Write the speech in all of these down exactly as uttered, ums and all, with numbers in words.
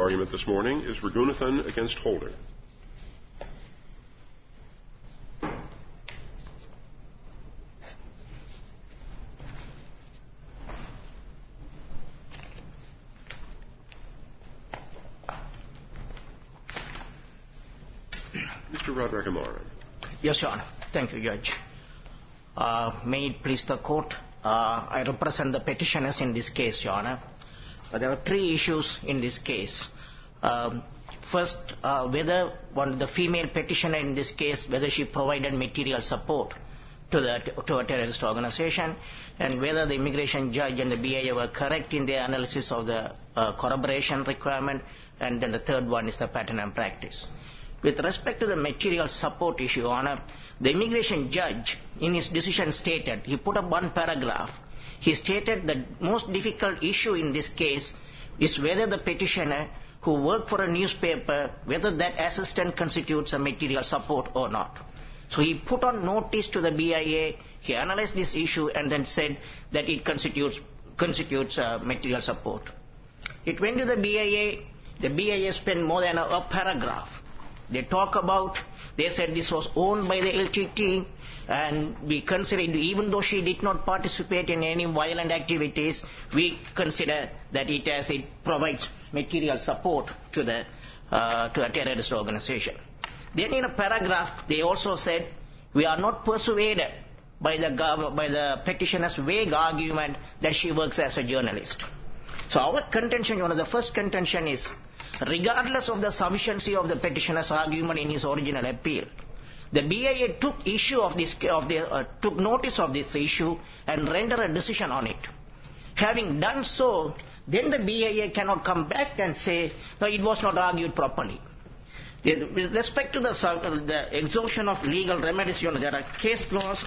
argument this morning is Raghunathan against Holder. Mister Radhakrishnan. Yes, Your Honor. Thank you, Judge. Uh, may it please the Court, uh, I represent the petitioners in this case, Your Honor. Uh, there are three issues in this case. Um, first, uh, whether one the female petitioner in this case, whether she provided material support to, the, to a terrorist organization, and whether the immigration judge and the B I A were correct in their analysis of the uh, corroboration requirement, and then the third one is the pattern and practice. With respect to the material support issue, Your Honor, the immigration judge in his decision stated, he put up one paragraph. He stated the most difficult issue in this case is whether the petitioner who worked for a newspaper, whether that assistant constitutes a material support or not. So he put on notice to the B I A, he analyzed this issue and then said that it constitutes, constitutes uh, material support. It went to the B I A, the B I A spent more than a, a paragraph. They talk about, they said this was owned by the L T T, and we consider, even though she did not participate in any violent activities, we consider that it as it provides material support to the uh, to a terrorist organization. Then in a paragraph, they also said, we are not persuaded by the by the petitioner's vague argument that she works as a journalist. So our contention, one of the first contention is, regardless of the sufficiency of the petitioner's argument in his original appeal, the B I A took issue of this, of the, uh, took notice of this issue and rendered a decision on it. Having done so, then the B I A cannot come back and say, no, it was not argued properly. The, with respect to the, uh, the exhaustion of legal remedies, you know, there are case laws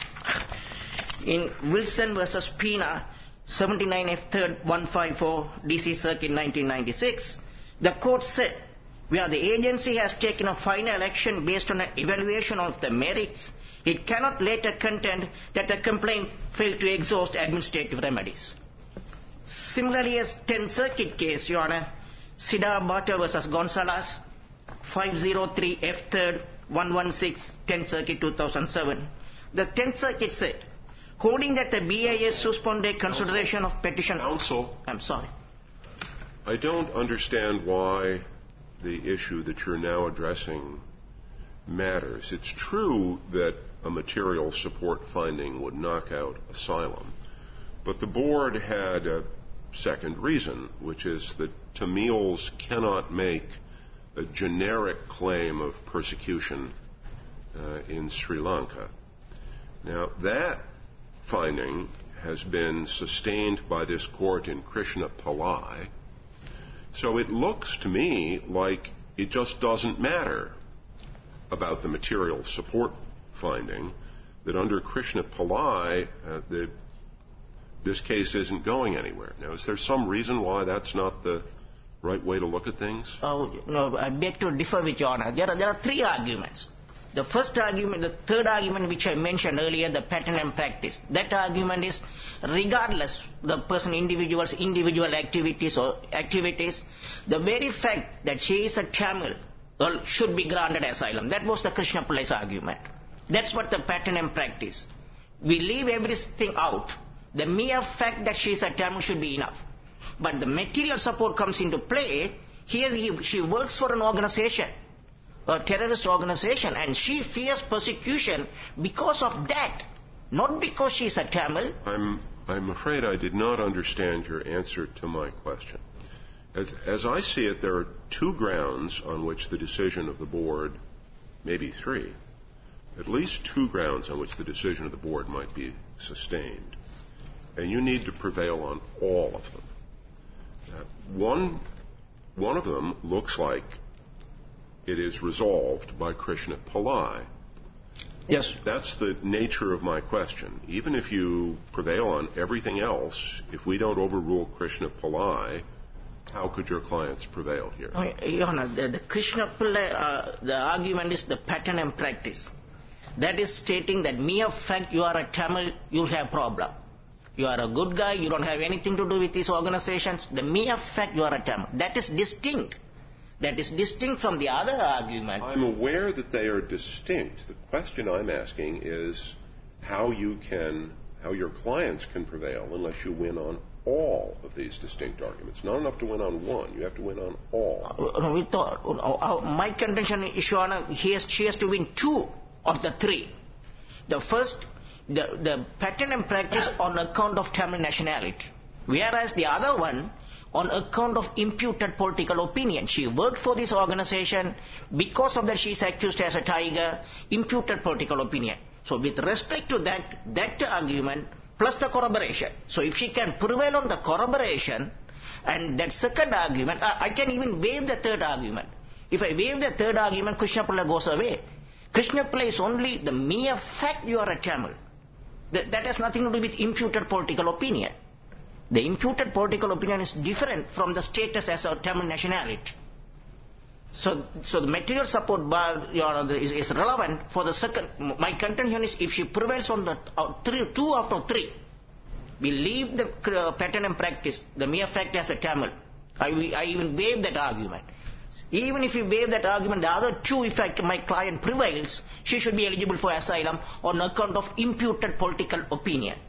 in Wilson versus Pina, seventy-nine F third one fifty-four, D C Circuit nineteen ninety-six. The court said, where the agency has taken a final action based on an evaluation of the merits, it cannot later contend that the complaint failed to exhaust administrative remedies. Similarly, as tenth Circuit case, Your Honor, Sida Bata versus Gonzalez, five oh three F third one sixteen, tenth Circuit two thousand seven. The tenth Circuit said, holding that the B I A suspended consideration of petition... Counsel. I'm sorry. I don't understand why the issue that you're now addressing matters. It's true that a material support finding would knock out asylum, but the board had a second reason, which is that Tamils cannot make a generic claim of persecution uh, in Sri Lanka. Now, that finding has been sustained by this court in Krishna Pillai. So it looks to me like it just doesn't matter about the material support finding, that under Krishna Pillai, uh, the, this case isn't going anywhere. Now, is there some reason why that's not the right way to look at things? Oh, no, I beg to differ with Your Honor. There are, there are three arguments. The first argument, the third argument which I mentioned earlier, the pattern and practice. That argument is, regardless the person, individual's individual activities or activities, the very fact that she is a Tamil well, should be granted asylum. That was the Krishna Pillai's argument. That's what the pattern and practice. We leave everything out. The mere fact that she is a Tamil should be enough. But the material support comes into play. Here he, she works for an organization, a terrorist organization, and she fears persecution because of that, not because she's a Tamil. I'm, I'm afraid I did not understand your answer to my question. As, as I see it, there are two grounds on which the decision of the board, maybe three, at least two grounds on which the decision of the board might be sustained. And you need to prevail on all of them. Uh, one, one of them looks like it is resolved by Krishna Pillai. Yes. That's the nature of my question. Even if you prevail on everything else, if we don't overrule Krishna Pillai, how could your clients prevail here? Oh, Your Honor, the, the Krishna Pillai, uh, the argument is the pattern and practice. That is stating that mere fact you are a Tamil, you'll have problem. You are a good guy, you don't have anything to do with these organizations. The mere fact you are a Tamil, that is distinct. That is distinct from the other argument. I'm aware that they are distinct. The question I'm asking is how you can, how your clients can prevail unless you win on all of these distinct arguments. Not enough to win on one. You have to win on all. Uh, we thought, uh, uh, my contention is, Your Honor, he has, she has to win two of the three. The first, the, the pattern and practice on account of Tamil nationality. Whereas the other one, on account of imputed political opinion. She worked for this organization. Because of that, she is accused as a tiger. Imputed political opinion. So with respect to that, that argument, plus the corroboration. So if she can prevail on the corroboration, and that second argument, I, I can even waive the third argument. If I waive the third argument, Krishna Pillai goes away. Krishna Pillai is only the mere fact you are a Tamil. That, that has nothing to do with imputed political opinion. The imputed political opinion is different from the status as a Tamil nationality. So, so the material support bar, Your Honor, is, is relevant for the second. My contention is if she prevails on the uh, three, two out of three, we leave the uh, pattern and practice, the mere fact as a Tamil. I, I even waive that argument. Even if you waive that argument, the other two, if I, my client prevails, she should be eligible for asylum on account of imputed political opinion.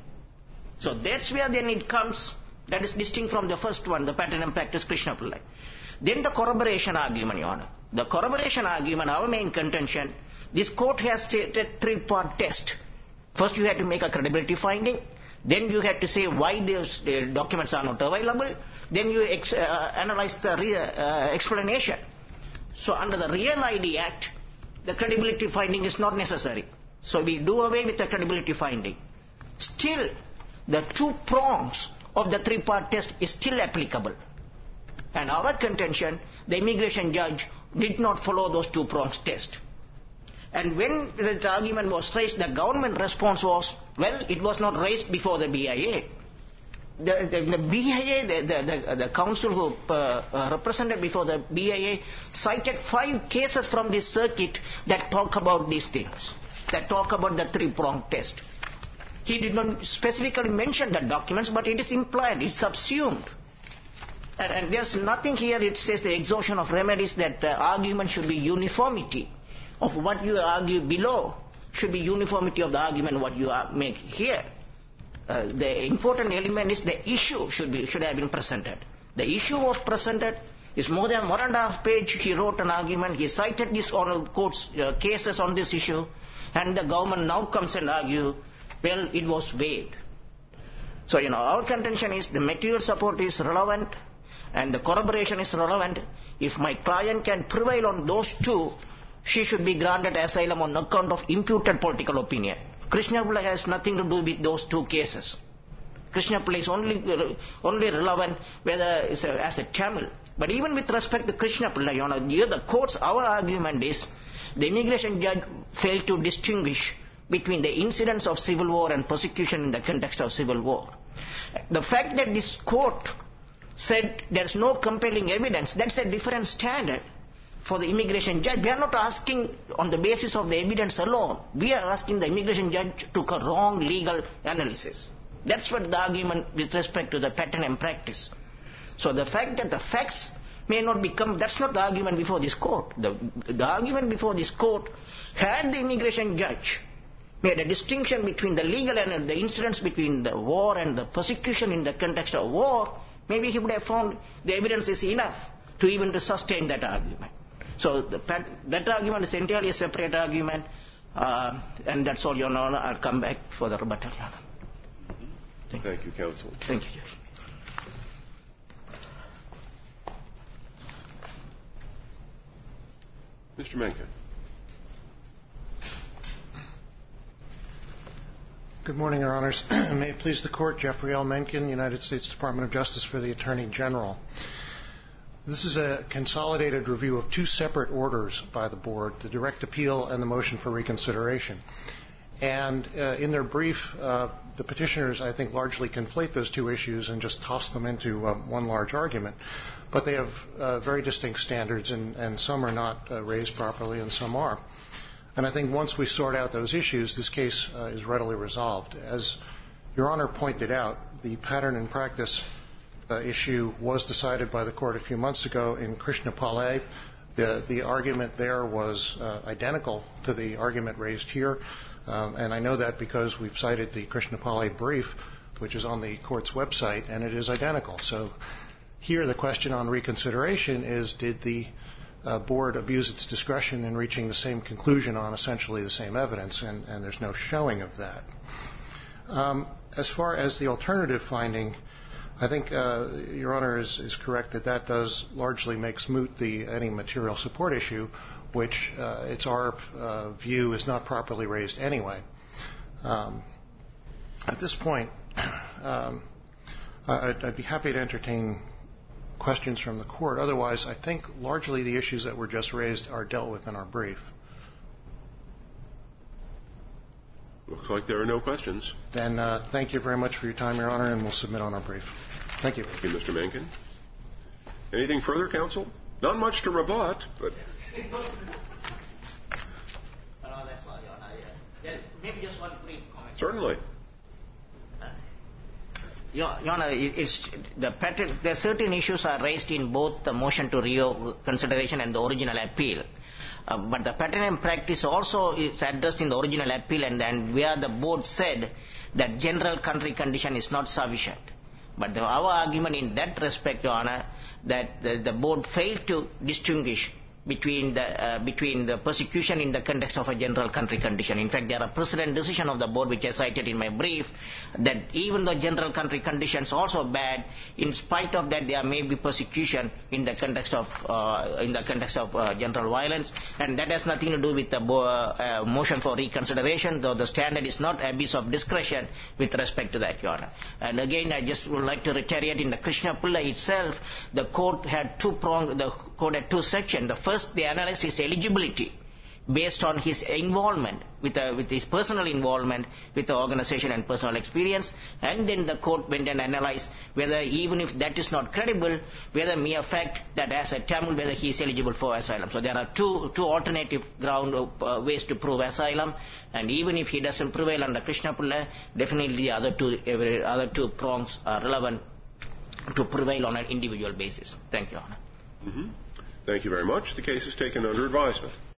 So that's where then it comes, that is distinct from the first one, the pattern and practice Krishna Pillai. Then the corroboration argument, Your Honor. The corroboration argument, our main contention, this court has stated three-part test. First you had to make a credibility finding, then you had to say why those the documents are not available, then you ex, uh, analyze the re, uh, explanation. So under the Real I D Act, the credibility finding is not necessary. So we do away with the credibility finding. Still, the two prongs of the three-part test is still applicable. And our contention, the immigration judge did not follow those two prongs test. And when the argument was raised, the government response was, well, it was not raised before the B I A. The, the, the B I A, the, the, the, the counsel who uh, uh, represented before the B I A cited five cases from this circuit that talk about these things, that talk about the three-prong test. He did not specifically mention the documents, but it is implied, it's subsumed. And, and there's nothing here, it says the exhaustion of remedies, that the argument should be uniformity of what you argue below, should be uniformity of the argument what you are, make here. Uh, the important element is the issue should be should have been presented. The issue was presented, it's more than one and a half page, he wrote an argument, he cited this on court's uh, cases on this issue, and the government now comes and argue, well, it was waived. So, you know, our contention is the material support is relevant and the corroboration is relevant. If my client can prevail on those two, she should be granted asylum on account of imputed political opinion. Krishna Pillai has nothing to do with those two cases. Krishna Pillai is only, only relevant whether it's a, as a Tamil. But even with respect to Krishna Pillai, you know, here the court's, our argument is the immigration judge failed to distinguish between the incidents of civil war and persecution in the context of civil war. The fact that this court said there's no compelling evidence, that's a different standard for the immigration judge. We are not asking on the basis of the evidence alone. We are asking the immigration judge to a wrong legal analysis. That's what the argument with respect to the pattern and practice. So the fact that the facts may not become, that's not the argument before this court. The, the argument before this court, had the immigration judge made a distinction between the legal and the incidents between the war and the persecution in the context of war, maybe he would have found the evidence is enough to even to sustain that argument. So the, that argument is entirely a separate argument, uh, and that's all, Your Honor. I'll come back for the rebuttal, Your Honor. Thank, Thank you, counsel. Thank you, Judge. Mister Mencken. Good morning, Your Honors. May it please the Court, Jeffrey L. Mencken, United States Department of Justice for the Attorney General. This is a consolidated review of two separate orders by the Board, the direct appeal and the motion for reconsideration. And uh, in their brief, uh, the petitioners, I think, largely conflate those two issues and just toss them into uh, one large argument. But they have uh, very distinct standards, and, and some are not uh, raised properly and some are. And I think once we sort out those issues, this case uh, is readily resolved. As Your Honor pointed out the pattern and practice uh, issue was decided by the court a few months ago in Krishnapale. The, the argument there was uh, identical to the argument raised here, um, and I know that because we've cited the Krishnapale brief, which is on the court's website, and it is identical. So here the question on reconsideration is, did the uh, board abuse its discretion in reaching the same conclusion on essentially the same evidence, and, and there's no showing of that. Um, as far as the alternative finding, I think uh, Your Honor is, is correct that that does largely makes moot the any material support issue, which uh, it's our uh, view is not properly raised anyway. Um, at this point, um, I'd, I'd be happy to entertain questions from the court. Otherwise, I think largely the issues that were just raised are dealt with in our brief. Looks like there are no questions. Then uh, thank you very much for your time, Your Honor, and we'll submit on our brief. Thank you. Thank you, Mister Mencken. Anything further, counsel? Not much to rebut, but... Maybe just one brief comment. Certainly. Your, Your Honor, it's the pattern, there are certain issues are raised in both the motion to reconsideration and the original appeal. Uh, but the pattern and practice also is addressed in the original appeal, and, and where the board said that general country condition is not sufficient. But the, our argument in that respect, Your Honor, that the, the board failed to distinguish between the uh, between the persecution in the context of a general country condition. In fact, there are precedent decision of the board which I cited in my brief that even though general country conditions also bad, in spite of that there may be persecution in the context of uh, in the context of uh, general violence, and that has nothing to do with the bo- uh, motion for reconsideration. Though the standard is not abuse of discretion with respect to that, Your Honor. And again, I just would like to reiterate in the Krishnapale itself, the court had two prong. The court had two sections. The first, they analyzed his eligibility based on his involvement with, uh, with his personal involvement with the organization and personal experience, and then the court went and analyzed whether even if that is not credible, whether mere fact that as a Tamil, whether he is eligible for asylum. So there are two two alternative ground uh, ways to prove asylum, and even if he doesn't prevail under Krishnapale, definitely the other two every, other two prongs are relevant to prevail on an individual basis. Thank you, Your Honor. Mm-hmm. Thank you very much. The case is taken under advisement.